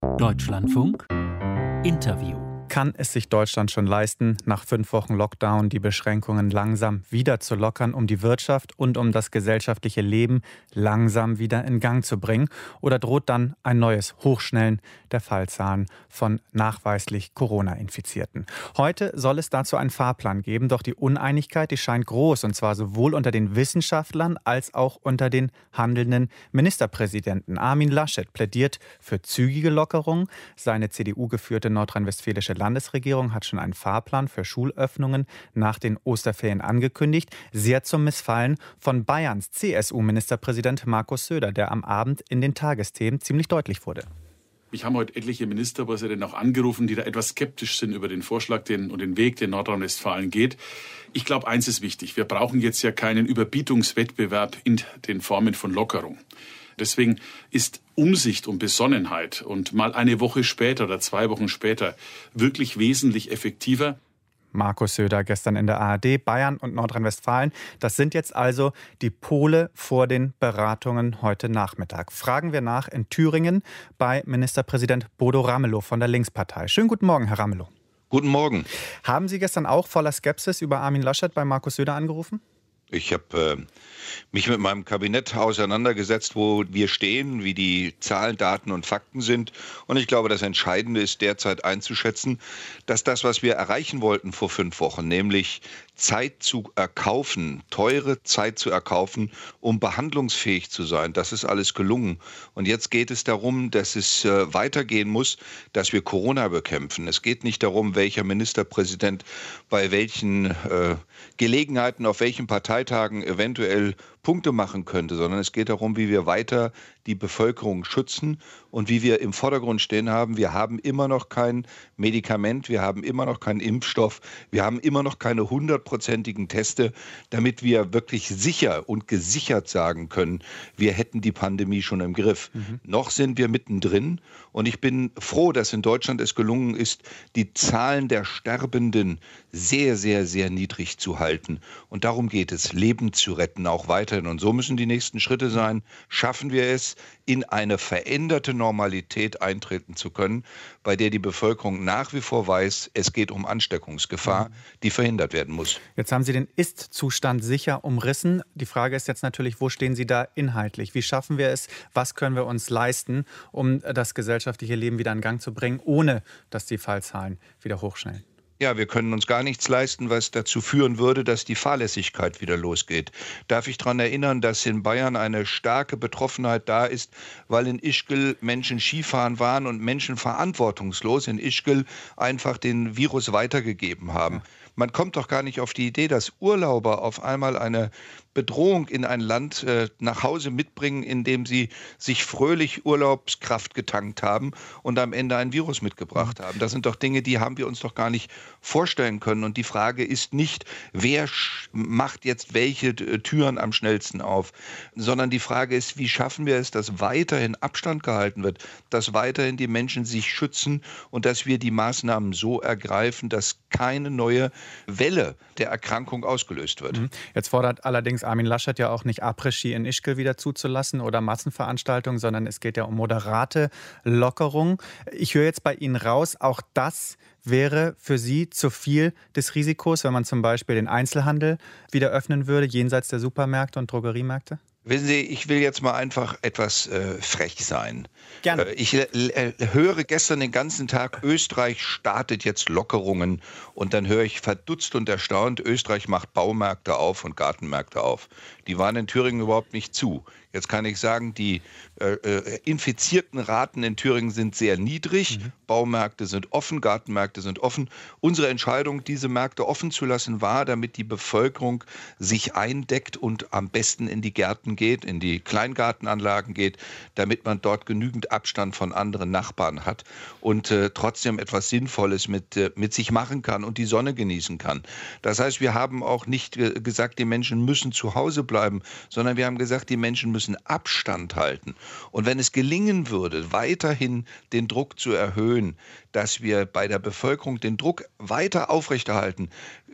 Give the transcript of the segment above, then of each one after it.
Deutschlandfunk Interview. Kann es sich Deutschland schon leisten, nach 5 Wochen Lockdown die Beschränkungen langsam wieder zu lockern, um die Wirtschaft und um das gesellschaftliche Leben langsam wieder in Gang zu bringen? Oder droht dann ein neues Hochschnellen der Fallzahlen von nachweislich Corona-Infizierten? Heute soll es dazu einen Fahrplan geben, doch die Uneinigkeit, die scheint groß, und zwar sowohl unter den Wissenschaftlern als auch unter den handelnden Ministerpräsidenten. Armin Laschet plädiert für zügige Lockerungen. Seine CDU-geführte nordrhein-westfälische Landesregierung hat schon einen Fahrplan für Schulöffnungen nach den Osterferien angekündigt. Sehr zum Missfallen von Bayerns CSU-Ministerpräsident Markus Söder, der am Abend in den Tagesthemen ziemlich deutlich wurde. Mich haben heute etliche Ministerpräsidenten auch angerufen, die da etwas skeptisch sind über den Vorschlag und den Weg, den Nordrhein-Westfalen geht. Ich glaube, eins ist wichtig. Wir brauchen jetzt ja keinen Überbietungswettbewerb in den Formen von Lockerung. Deswegen ist Umsicht und Besonnenheit und mal eine Woche später oder 2 Wochen später wirklich wesentlich effektiver. Markus Söder gestern in der ARD, Bayern und Nordrhein-Westfalen. Das sind jetzt also die Pole vor den Beratungen heute Nachmittag. Fragen wir nach in Thüringen bei Ministerpräsident Bodo Ramelow von der Linkspartei. Schönen guten Morgen, Herr Ramelow. Guten Morgen. Haben Sie gestern auch voller Skepsis über Armin Laschet bei Markus Söder angerufen? Ich habe mich mit meinem Kabinett auseinandergesetzt, wo wir stehen, wie die Zahlen, Daten und Fakten sind. Und ich glaube, das Entscheidende ist derzeit einzuschätzen, dass das, was wir erreichen wollten vor 5 Wochen, nämlich Zeit zu erkaufen, teure Zeit zu erkaufen, um behandlungsfähig zu sein, das ist alles gelungen. Und jetzt geht es darum, dass es weitergehen muss, dass wir Corona bekämpfen. Es geht nicht darum, welcher Ministerpräsident bei welchen Gelegenheiten, auf welchen Parteitagen eventuell Punkte machen könnte, sondern es geht darum, wie wir weiter die Bevölkerung schützen und wie wir im Vordergrund stehen haben. Wir haben immer noch kein Medikament, wir haben immer noch keinen Impfstoff, wir haben immer noch keine 100%igen Teste, damit wir wirklich sicher und gesichert sagen können, wir hätten die Pandemie schon im Griff. Noch sind wir mittendrin und ich bin froh, dass in Deutschland es gelungen ist, die Zahlen der Sterbenden sehr, sehr, sehr niedrig zu halten. Und darum geht es, Leben zu retten, auch weiterhin. Und so müssen die nächsten Schritte sein. Schaffen wir es, in eine veränderte Normalität eintreten zu können, bei der die Bevölkerung nach wie vor weiß, es geht um Ansteckungsgefahr, die verhindert werden muss. Jetzt haben Sie den Ist-Zustand sicher umrissen. Die Frage ist jetzt natürlich, wo stehen Sie da inhaltlich? Wie schaffen wir es? Was können wir uns leisten, um das gesellschaftliche Leben wieder in Gang zu bringen, ohne dass die Fallzahlen wieder hochschnellen? Ja, wir können uns gar nichts leisten, was dazu führen würde, dass die Fahrlässigkeit wieder losgeht. Darf ich daran erinnern, dass in Bayern eine starke Betroffenheit da ist, weil in Ischgl Menschen Skifahren waren und Menschen verantwortungslos in Ischgl einfach den Virus weitergegeben haben. Man kommt doch gar nicht auf die Idee, dass Urlauber auf einmal eine Bedrohung in ein Land nach Hause mitbringen, indem sie sich fröhlich Urlaubskraft getankt haben und am Ende ein Virus mitgebracht haben. Das sind doch Dinge, die haben wir uns doch gar nicht vorstellen können. Und die Frage ist nicht, wer macht jetzt welche Türen am schnellsten auf, sondern die Frage ist, wie schaffen wir es, dass weiterhin Abstand gehalten wird, dass weiterhin die Menschen sich schützen und dass wir die Maßnahmen so ergreifen, dass keine neue Welle der Erkrankung ausgelöst wird. Jetzt fordert allerdings Armin Laschet ja auch nicht Après-Ski in Ischgl wieder zuzulassen oder Massenveranstaltungen, sondern es geht ja um moderate Lockerung. Ich höre jetzt bei Ihnen raus, auch das wäre für Sie zu viel des Risikos, wenn man zum Beispiel den Einzelhandel wieder öffnen würde, jenseits der Supermärkte und Drogeriemärkte? Wissen Sie, ich will jetzt mal einfach etwas frech sein. Gerne. Ich höre gestern den ganzen Tag, Österreich startet jetzt Lockerungen und dann höre ich verdutzt und erstaunt, Österreich macht Baumärkte auf und Gartenmärkte auf. Die waren in Thüringen überhaupt nicht zu. Jetzt kann ich sagen, die infizierten Raten in Thüringen sind sehr niedrig. Baumärkte sind offen, Gartenmärkte sind offen. Unsere Entscheidung, diese Märkte offen zu lassen, war, damit die Bevölkerung sich eindeckt und am besten in die Gärten geht, in die Kleingartenanlagen geht, damit man dort genügend Abstand von anderen Nachbarn hat und trotzdem etwas Sinnvolles mit sich machen kann und die Sonne genießen kann. Das heißt, wir haben auch nicht gesagt, die Menschen müssen zu Hause bleiben, sondern wir haben gesagt, die Menschen müssen Abstand halten. Und wenn es gelingen würde, weiterhin den Druck zu erhöhen, dass wir bei der Bevölkerung den Druck weiter aufrechterhalten,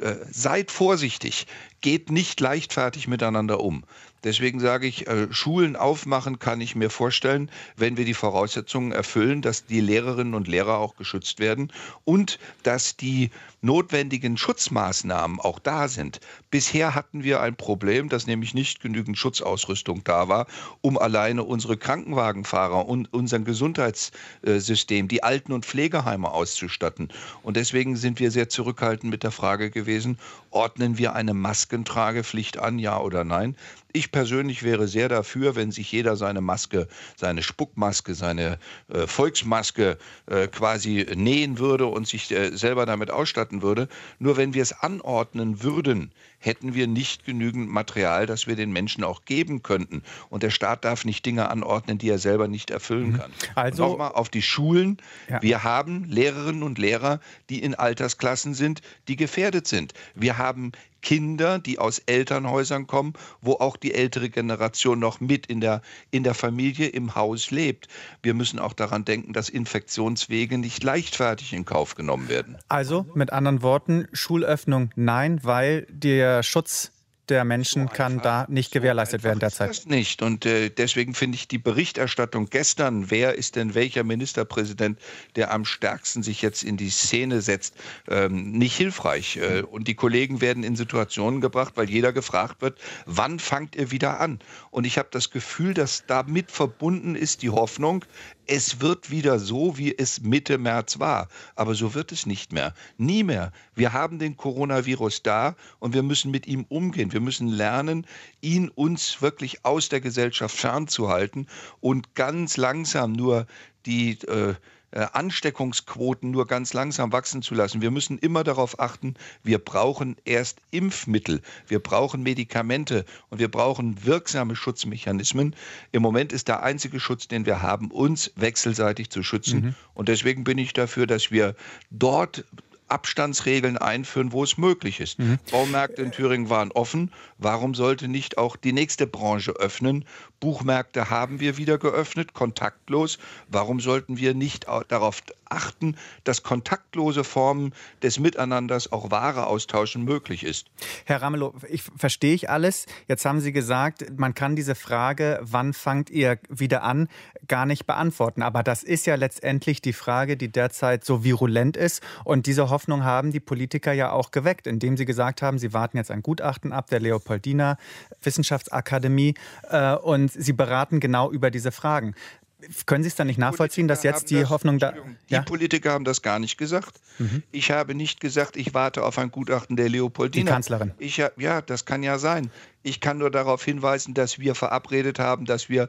seid vorsichtig, geht nicht leichtfertig miteinander um. Deswegen sage ich, Schulen aufmachen kann ich mir vorstellen, wenn wir die Voraussetzungen erfüllen, dass die Lehrerinnen und Lehrer auch geschützt werden und dass die notwendigen Schutzmaßnahmen auch da sind. Bisher hatten wir ein Problem, dass nämlich nicht genügend Schutzausrüstung da war, um alleine unsere Krankenwagenfahrer und unser Gesundheitssystem, die Alten- und Pflegeheime auszustatten. Und deswegen sind wir sehr zurückhaltend mit der Frage gewesen, ordnen wir eine Maskentragepflicht an, ja oder nein? Ich persönlich wäre sehr dafür, wenn sich jeder seine Maske, seine Spuckmaske, seine Volksmaske quasi nähen würde und sich selber damit ausstatten würde. Nur wenn wir es anordnen würden, hätten wir nicht genügend Material, das wir den Menschen auch geben könnten. Und der Staat darf nicht Dinge anordnen, die er selber nicht erfüllen kann. Also nochmal auf die Schulen. Ja. Wir haben Lehrerinnen und Lehrer, die in Altersklassen sind, die gefährdet sind. Wir haben Kinder, die aus Elternhäusern kommen, wo auch die ältere Generation noch mit in der Familie im Haus lebt. Wir müssen auch daran denken, dass Infektionswege nicht leichtfertig in Kauf genommen werden. Also mit anderen Worten, Schulöffnung nein, weil der Schutz der Menschen kann da nicht gewährleistet werden derzeit. Das nicht. Und deswegen finde ich die Berichterstattung gestern, wer ist denn welcher Ministerpräsident, der am stärksten sich jetzt in die Szene setzt, nicht hilfreich. Und die Kollegen werden in Situationen gebracht, weil jeder gefragt wird, wann fangt ihr wieder an? Und ich habe das Gefühl, dass damit verbunden ist die Hoffnung, es wird wieder so, wie es Mitte März war. Aber so wird es nicht mehr. Nie mehr. Wir haben den Coronavirus da und wir müssen mit ihm umgehen. Wir müssen lernen, ihn uns wirklich aus der Gesellschaft fernzuhalten und ganz langsam nur die Ansteckungsquoten nur ganz langsam wachsen zu lassen. Wir müssen immer darauf achten, wir brauchen erst Impfmittel, wir brauchen Medikamente und wir brauchen wirksame Schutzmechanismen. Im Moment ist der einzige Schutz, den wir haben, uns wechselseitig zu schützen. Und deswegen bin ich dafür, dass wir dort Abstandsregeln einführen, wo es möglich ist. Baumärkte in Thüringen waren offen. Warum sollte nicht auch die nächste Branche öffnen? Buchmärkte haben wir wieder geöffnet, kontaktlos. Warum sollten wir nicht darauf achten, dass kontaktlose Formen des Miteinanders auch Ware austauschen möglich ist? Herr Ramelow, verstehe ich alles. Jetzt haben Sie gesagt, man kann diese Frage, wann fangt ihr wieder an, gar nicht beantworten. Aber das ist ja letztendlich die Frage, die derzeit so virulent ist. Und diese Hoffnung haben die Politiker ja auch geweckt, indem sie gesagt haben, sie warten jetzt ein Gutachten ab der Leopoldina Wissenschaftsakademie und sie beraten genau über diese Fragen. Können Sie es dann nicht nachvollziehen, dass jetzt die Hoffnung da... Die Politiker haben das gar nicht gesagt. Ich habe nicht gesagt, ich warte auf ein Gutachten der Leopoldina. Die Kanzlerin. Ja, das kann ja sein. Ich kann nur darauf hinweisen, dass wir verabredet haben, dass wir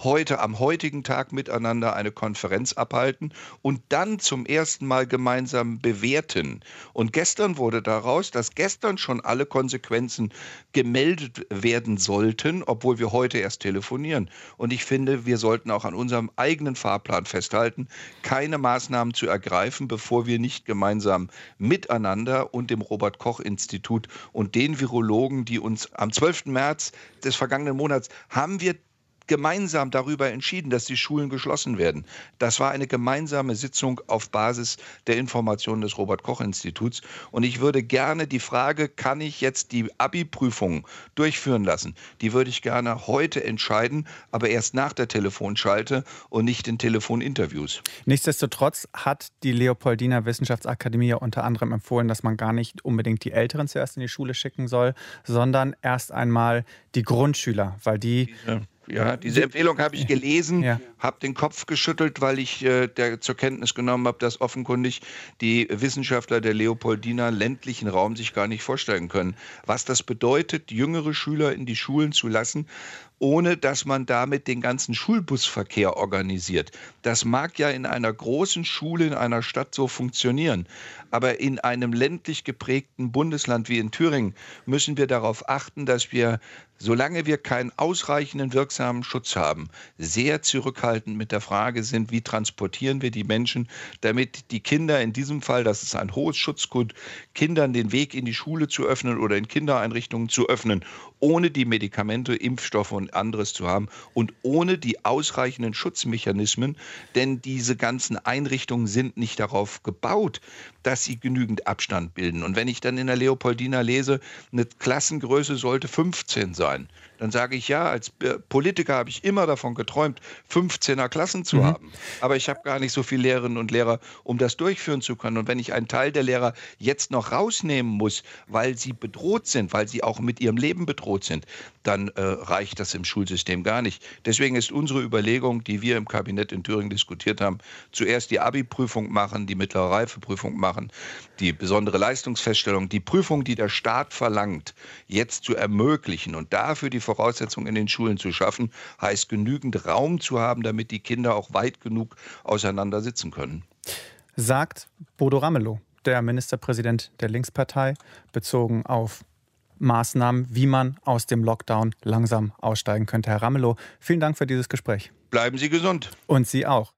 am heutigen Tag miteinander eine Konferenz abhalten und dann zum ersten Mal gemeinsam bewerten. Und gestern wurde daraus, dass gestern schon alle Konsequenzen gemeldet werden sollten, obwohl wir heute erst telefonieren. Und ich finde, wir sollten auch an unserem eigenen Fahrplan festhalten, keine Maßnahmen zu ergreifen, bevor wir nicht gemeinsam miteinander und dem Robert-Koch-Institut und den Virologen, die uns am 12. März des vergangenen Monats haben wir gemeinsam darüber entschieden, dass die Schulen geschlossen werden. Das war eine gemeinsame Sitzung auf Basis der Informationen des Robert-Koch-Instituts. Und ich würde gerne die Frage, kann ich jetzt die Abi-Prüfung durchführen lassen? Die würde ich gerne heute entscheiden, aber erst nach der Telefonschalte und nicht in Telefoninterviews. Nichtsdestotrotz hat die Leopoldina Wissenschaftsakademie ja unter anderem empfohlen, dass man gar nicht unbedingt die Älteren zuerst in die Schule schicken soll, sondern erst einmal die Grundschüler, weil die... Ja, diese Empfehlung habe ich gelesen, habe den Kopf geschüttelt, weil ich zur Kenntnis genommen habe, dass offenkundig die Wissenschaftler der Leopoldina ländlichen Raum sich gar nicht vorstellen können, was das bedeutet, jüngere Schüler in die Schulen zu lassen, ohne dass man damit den ganzen Schulbusverkehr organisiert. Das mag ja in einer großen Schule in einer Stadt so funktionieren, aber in einem ländlich geprägten Bundesland wie in Thüringen müssen wir darauf achten, dass wir, solange wir keinen ausreichenden wirksamen Schutz haben, sehr zurückhaltend mit der Frage sind, wie transportieren wir die Menschen, damit die Kinder in diesem Fall, das ist ein hohes Schutzgut, Kindern den Weg in die Schule zu öffnen oder in Kindereinrichtungen zu öffnen, ohne die Medikamente, Impfstoffe und und anderes zu haben und ohne die ausreichenden Schutzmechanismen, denn diese ganzen Einrichtungen sind nicht darauf gebaut, dass sie genügend Abstand bilden. Und wenn ich dann in der Leopoldina lese, eine Klassengröße sollte 15 sein, dann sage ich, ja, als Politiker habe ich immer davon geträumt, 15er Klassen zu haben. Aber ich habe gar nicht so viele Lehrerinnen und Lehrer, um das durchführen zu können. Und wenn ich einen Teil der Lehrer jetzt noch rausnehmen muss, weil sie bedroht sind, weil sie auch mit ihrem Leben bedroht sind, dann reicht das im Schulsystem gar nicht. Deswegen ist unsere Überlegung, die wir im Kabinett in Thüringen diskutiert haben, zuerst die Abi-Prüfung machen, die mittlere Reifeprüfung machen, die besondere Leistungsfeststellung, die Prüfung, die der Staat verlangt, jetzt zu ermöglichen und dafür die Voraussetzungen in den Schulen zu schaffen, heißt genügend Raum zu haben, damit die Kinder auch weit genug auseinander sitzen können. Sagt Bodo Ramelow, der Ministerpräsident der Linkspartei, bezogen auf Maßnahmen, wie man aus dem Lockdown langsam aussteigen könnte. Herr Ramelow, vielen Dank für dieses Gespräch. Bleiben Sie gesund. Und Sie auch.